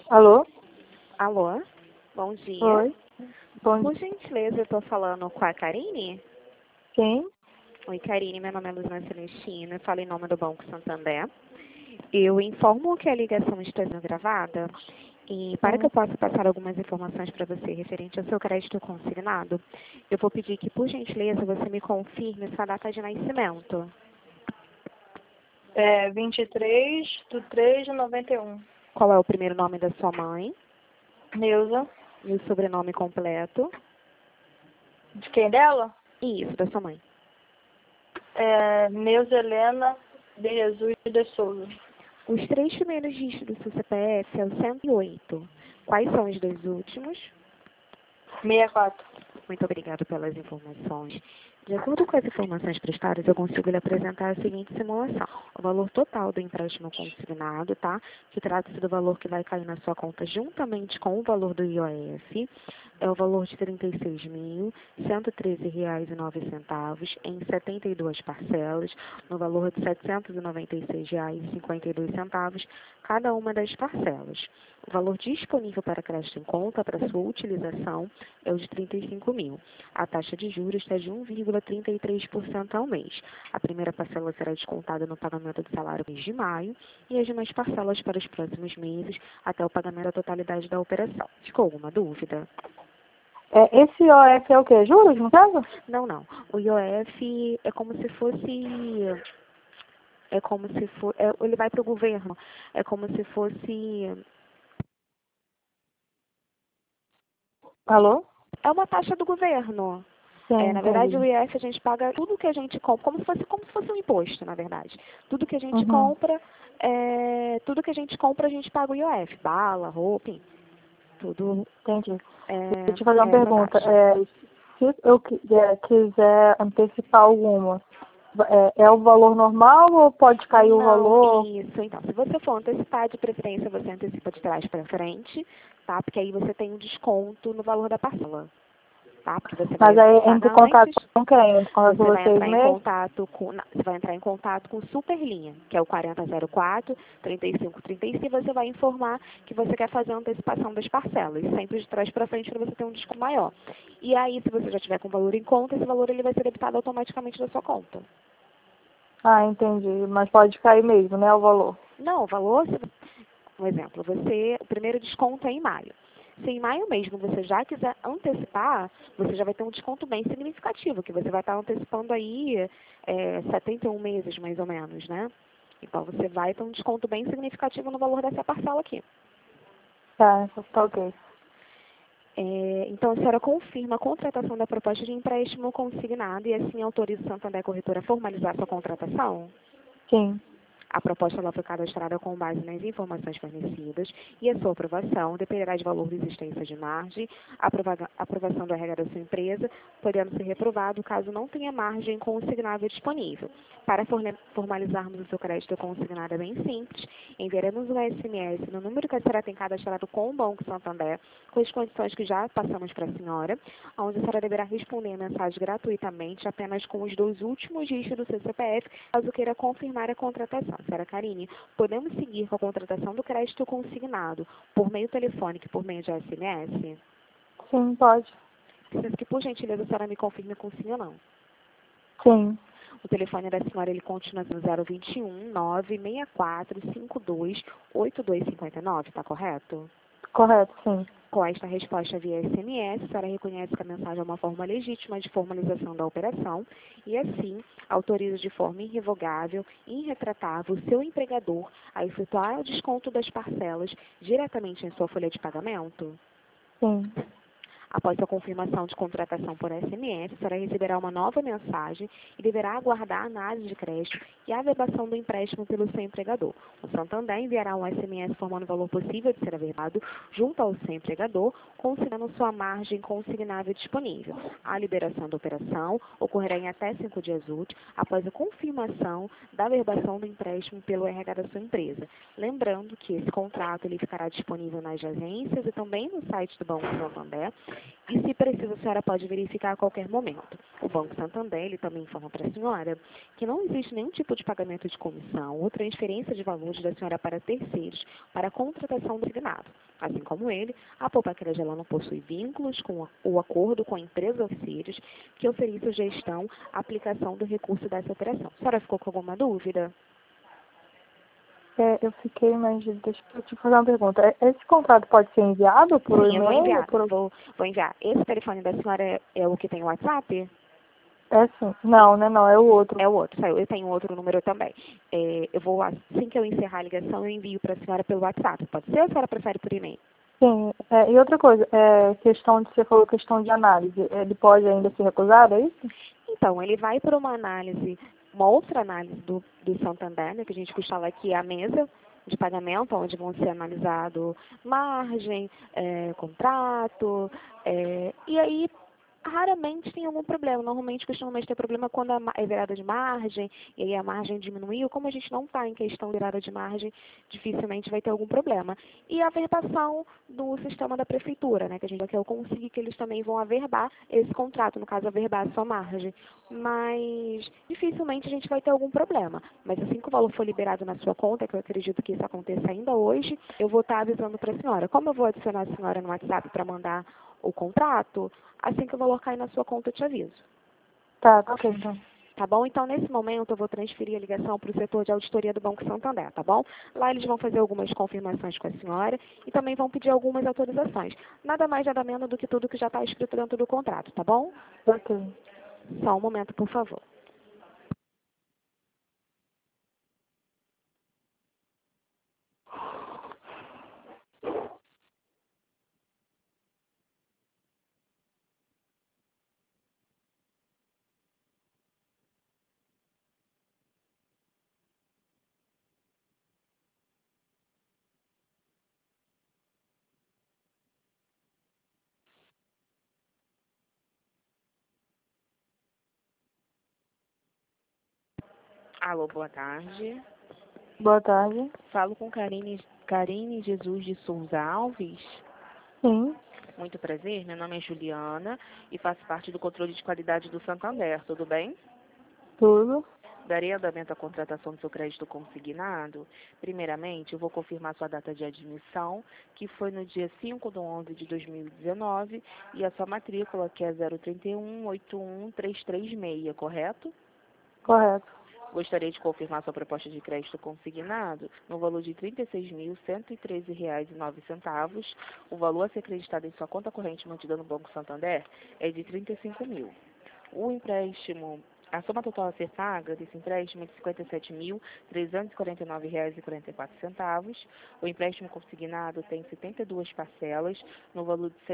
Alô? Alô? Bom dia. Oi. Bom Por dia. gentileza, eu estou falando com a Karine? Quem? Oi, Karine, meu nome é Luzana Celestina, eu falo em nome do Banco Santander. Eu informo que a ligação está sendo gravada e para que eu Sim. possa passar algumas informações para você referente ao seu crédito consignado, eu vou pedir que, por gentileza, você me confirme sua data de nascimento. 23/3/91. Qual é o primeiro nome da sua mãe Neuza. e o sobrenome completo? De quem dela? Isso, da sua mãe. Neuza Helena de Jesus de Souza. Os três primeiros dígitos do seu CPF é o 108. Quais são os dois últimos? 64. Muito obrigada pelas informações. De acordo com as informações prestadas, eu consigo lhe apresentar a seguinte simulação. O valor total do empréstimo consignado, tá? Que trata-se do valor que vai cair na sua conta juntamente com o valor do IOF, é o valor de R$ 36.113,09 em 72 parcelas, no valor de R$ 796,52, cada uma das parcelas. O valor disponível para crédito em conta para sua utilização é o de R$ 35 mil. A taxa de juros está de 1,33% ao mês. A primeira parcela será descontada no pagamento do salário mês de maio e as demais parcelas para os próximos meses até o pagamento da totalidade da operação. Ficou alguma dúvida? Esse IOF é o quê? Juros, no caso? Não, não. O IOF é como se fosse... ele vai para o governo. É como se fosse... Alô? É uma taxa do governo. Sim, Na verdade, o entendi. IF a gente paga tudo que a gente compra, como se fosse um imposto, na verdade. Tudo que a gente Uhum. compra, a gente paga o IOF, bala, roupa, enfim, tudo Entendi. Deixa eu te fazer é uma essa pergunta. taxa. Se eu quiser antecipar alguma, é o valor normal ou pode cair o Não, valor? isso. Então, se você for antecipar, de preferência, você antecipa de trás para frente, tá? Porque aí você tem um desconto no valor da parcela, tá? Porque você Mas vai aí entre em pagar contato antes. com quem? Entre em contato com Você vai vocês entrar em mesmo? contato com, você vai entrar em contato com o Superlinha, que é o 4004 3535, e você vai informar que você quer fazer a antecipação das parcelas, sempre de trás para frente para você ter um desconto maior. E aí, se você já tiver com o valor em conta, esse valor ele vai ser debitado automaticamente da sua conta. Ah, entendi. Mas pode cair mesmo, né, o valor? Não, o valor, um exemplo, o primeiro desconto é em maio. Se em maio mesmo você já quiser antecipar, você já vai ter um desconto bem significativo, que você vai estar antecipando aí 71 meses, mais ou menos, né? Então, você vai ter um desconto bem significativo no valor dessa parcela aqui. Tá ok. Então, a senhora confirma a contratação da proposta de empréstimo consignado e assim autoriza o Santander Corretora a formalizar sua contratação? Sim. A proposta ela foi cadastrada com base nas informações fornecidas e a sua aprovação dependerá de valor de existência de margem, aprovação do RH da sua empresa, podendo ser reprovado caso não tenha margem consignável disponível. Para formalizarmos o seu crédito consignado é bem simples, enviaremos um SMS no número que a senhora tem cadastrado com o Banco Santander, com as condições que já passamos para a senhora, onde a senhora deverá responder a mensagem gratuitamente apenas com os dois últimos dígitos do seu CPF, caso queira confirmar a contratação. Senhora Karine, podemos seguir com a contratação do crédito consignado por meio telefônico e por meio de SMS? Sim, pode. Preciso que, por gentileza, a senhora me confirme com sim ou não. Sim. O telefone da senhora, ele continua no 021 964 52 8259, está correto? Correto, sim. Com esta resposta via SMS, a senhora reconhece que a mensagem é uma forma legítima de formalização da operação e, assim, autoriza de forma irrevogável e irretratável o seu empregador a efetuar o desconto das parcelas diretamente em sua folha de pagamento? Sim. Após a confirmação de contratação por SMS, a senhora receberá uma nova mensagem e deverá aguardar a análise de crédito e a averbação do empréstimo pelo seu empregador. O Santander enviará um SMS informando o valor possível de ser averbado junto ao seu empregador, considerando sua margem consignável disponível. A liberação da operação ocorrerá em até 5 dias úteis após a confirmação da averbação do empréstimo pelo RH da sua empresa. Lembrando que esse contrato ele ficará disponível nas agências e também no site do Banco Santander, E, se precisa, a senhora pode verificar a qualquer momento. O Banco Santander, ele também informa para a senhora que não existe nenhum tipo de pagamento de comissão ou transferência de valores da senhora para terceiros para a contratação do designado. Assim como ele, a Poupa Crédito ela não possui vínculos com o acordo com a empresa ou terceiros que ofereça gestão, aplicação do recurso dessa operação. A senhora ficou com alguma dúvida? Eu fiquei, mas deixa eu te fazer uma pergunta. Esse contrato pode ser enviado por Sim, eu vou e-mail? enviar. Vou enviar. Esse telefone da senhora é o que tem o WhatsApp? É sim. Não, né? Não, é o outro. É o outro, saiu. Eu tenho outro número também. Eu vou, assim que eu encerrar a ligação, eu envio para a senhora pelo WhatsApp. Pode ser ou a senhora prefere por e-mail? Sim. E outra coisa, questão de, você falou questão de análise. Ele pode ainda ser recusado, é isso? Então, ele vai para uma análise, uma outra análise do Santander, né, que a gente costuma aqui, a mesa de pagamento, onde vão ser analisado margem, contrato, e aí raramente tem algum problema. Normalmente costumamos ter problema quando é virada de margem, e aí a margem diminuiu. Como a gente não está em questão de virada de margem, dificilmente vai ter algum problema. E a averbação do sistema da prefeitura, né, que a gente quer conseguir que eles também vão averbar esse contrato, no caso, averbar a sua margem. Mas dificilmente a gente vai ter algum problema. Mas assim que o valor for liberado na sua conta, que eu acredito que isso aconteça ainda hoje, eu vou estar avisando para a senhora. Como eu vou adicionar a senhora no WhatsApp para mandar o contrato, assim que o valor cair na sua conta, eu te aviso. Tá ok, então. Tá bom? Então, nesse momento, eu vou transferir a ligação para o setor de auditoria do Banco Santander, tá bom? Lá eles vão fazer algumas confirmações com a senhora e também vão pedir algumas autorizações. Nada mais, nada menos do que tudo que já está escrito dentro do contrato, tá bom? Ok. Só um momento, por favor. Alô, boa tarde. Boa tarde. Falo com Karine Jesus de Souza Alves. Sim, Muito prazer, meu nome é Juliana e faço parte do controle de qualidade do Santander, tudo bem? tudo. Darei andamento à contratação do seu crédito consignado. Primeiramente, eu vou confirmar sua data de admissão, que foi no dia 5/11/2019, e a sua matrícula, que é 031-81336, correto? Correto. Gostaria de confirmar sua proposta de crédito consignado no valor de R$ 36.113,09. O valor a ser acreditado em sua conta corrente mantida no Banco Santander é de R$ 35 mil. O empréstimo, a soma total a ser paga desse empréstimo é de R$ 57.349,44. O empréstimo consignado tem 72 parcelas, no valor de R$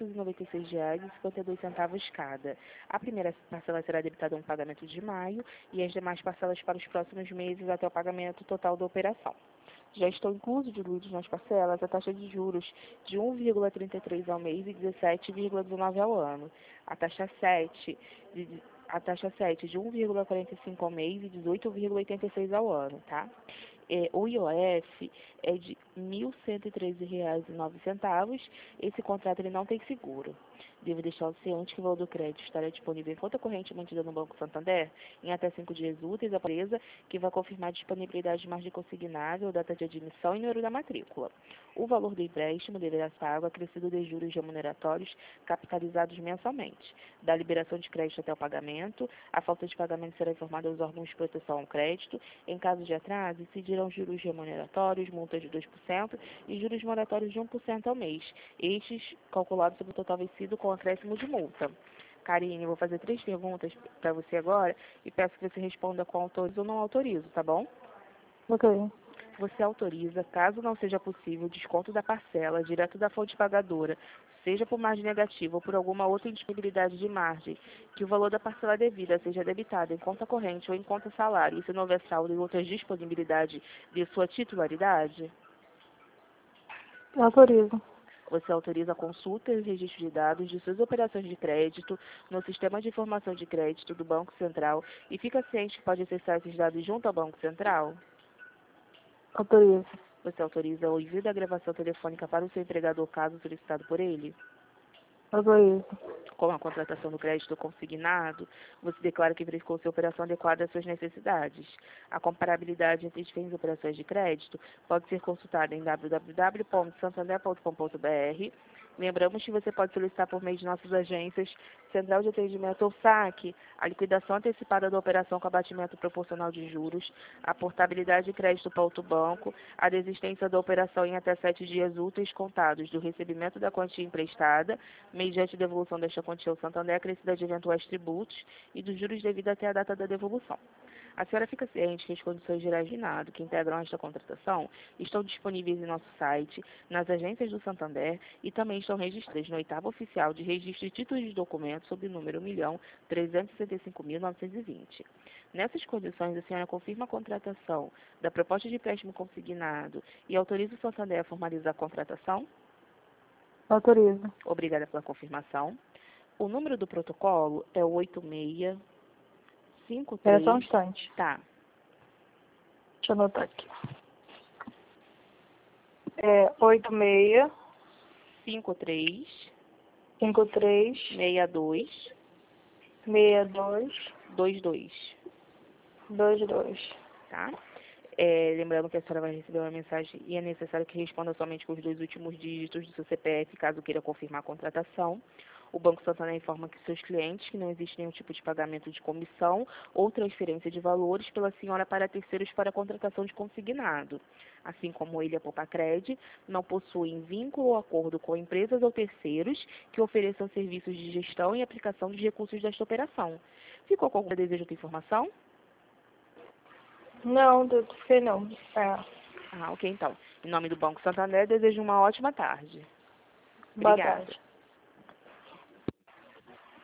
796,52 cada. A primeira parcela será debitada a um pagamento de maio e as demais parcelas para os próximos meses até o pagamento total da operação. Já estão inclusos diluídos nas parcelas a taxa de juros de 1,33 ao mês e 17,19 ao ano. A taxa 7 de 1,45 ao mês e 18,86 ao ano, tá? O IOF é de R$ 1.113,09. Esse contrato ele não tem seguro. Devo deixar ciente que o valor do crédito estará disponível em conta corrente mantida no Banco Santander em até 5 dias úteis, a empresa que vai confirmar a disponibilidade de margem consignável, data de admissão e número da matrícula. O valor do empréstimo deverá ser pago acrescido de juros remuneratórios capitalizados mensalmente. Da liberação de crédito até o pagamento, a falta de pagamento será informada aos órgãos de proteção ao crédito. Em caso de atraso, incidirão juros remuneratórios, multas de 2% e juros moratórios de 1% ao mês. Estes calculados sobre o total vencido com acréscimo de multa. Karine, eu vou fazer 3 perguntas para você agora e peço que você responda com autorizo ou não autorizo, tá bom? Ok. Você autoriza, caso não seja possível, o desconto da parcela direto da fonte pagadora, seja por margem negativa ou por alguma outra indisponibilidade de margem, que o valor da parcela devida seja debitado em conta corrente ou em conta salário, e se não houver saldo e outras disponibilidade de sua titularidade? Autorizo. Você autoriza a consulta e registro de dados de suas operações de crédito no Sistema de Informação de Crédito do Banco Central e fica ciente que pode acessar esses dados junto ao Banco Central? Autorizo. Você autoriza o envio da gravação telefônica para o seu empregador caso solicitado por ele? Autorizo. Com a contratação do crédito consignado, você declara que verificou se a operação adequada às suas necessidades. A comparabilidade entre diferentes operações de crédito pode ser consultada em www.santander.com.br. Lembramos que você pode solicitar por meio de nossas agências, Central de Atendimento ou SAC, a liquidação antecipada da operação com abatimento proporcional de juros, a portabilidade de crédito para outro banco, a desistência da operação em até 7 dias úteis contados do recebimento da quantia emprestada, mediante devolução desta quantia ao Santander, acrescida de eventuais tributos e dos juros devidos até a data da devolução. A senhora fica ciente que as condições gerais de nado que integram esta contratação estão disponíveis em nosso site, nas agências do Santander e também estão registradas no 8º Oficial de Registro de Títulos de Documentos sob o número 1.365.920. Nessas condições, a senhora confirma a contratação da proposta de empréstimo consignado e autoriza o Santander a formalizar a contratação? Autorizo. Obrigada pela confirmação. O número do protocolo é o 8653. Espera só um instante. Tá. Deixa eu anotar aqui. 86 53 53 62 62 22. 22. Tá? Lembrando que a senhora vai receber uma mensagem e é necessário que responda somente com os 2 últimos dígitos do seu CPF, caso queira confirmar a contratação. O Banco Santander informa que seus clientes que não existe nenhum tipo de pagamento de comissão ou transferência de valores pela senhora para terceiros para a contratação de consignado. Assim como ele e a Popacred, não possuem vínculo ou acordo com empresas ou terceiros que ofereçam serviços de gestão e aplicação dos recursos desta operação. Ficou com algum desejo de informação? Não, sei não. Ok, então. Em nome do Banco Santander, desejo uma ótima tarde. Boa Obrigada. tarde.